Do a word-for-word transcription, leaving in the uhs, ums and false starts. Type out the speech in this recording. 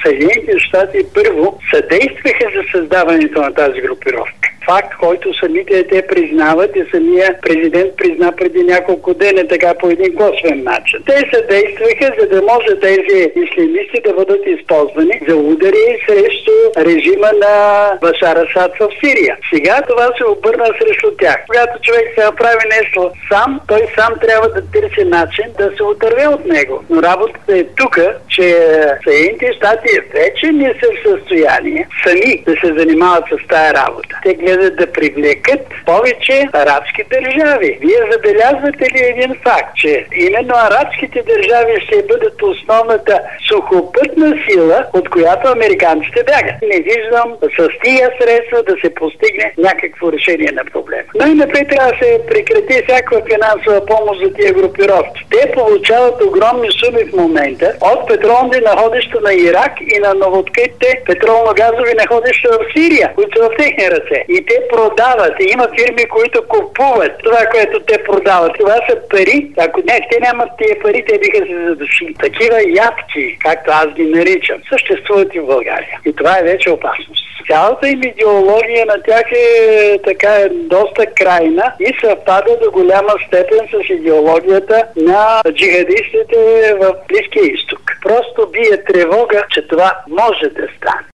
Съединените щати първо съдействаха за създаването на тази групировка. Факт, който самите те признават и самия президент призна преди няколко дена, така по един косвен начин. Те съдействаха, за да може тези ислямисти да бъдат използвани за удари срещу режима на Башар Асад в Сирия. Сега това се обърна срещу тях. Когато човек се направи нещо сам, той сам трябва да търси начин да се отърве от него. Но работата е тук, че Съединените щати вече не са в състояние сами да се занимават с тая работа. Те гледат да привлекат повече арабски държави. Вие забелязвате ли един факт, че именно арабските държави ще бъдат основната сухопътна сила, от която американците бягат? Не виждам с тия средства да се постигне някакво решение на проблема. Но и напред трябва да се прекрати всякаква финансова помощ за тия групировки. Те получават огромни суми в момента от петролни находища на Ирак и на новооткритите петролно-газови находища в Сирия, които са в техни ръце. И те продават. И има фирми, които купуват това, което те продават. Това са пари. Ако не, те нямат тия пари, те биха се задушили. Такива ядки, както аз ги наричам, съществуват и в България. И това е вече опасност. Цялата им идеология на тях е така доста крайна и съвпада до голяма степен с идеологията на джихадистите в Близкия изток. Просто бие тревога, че това може да стане.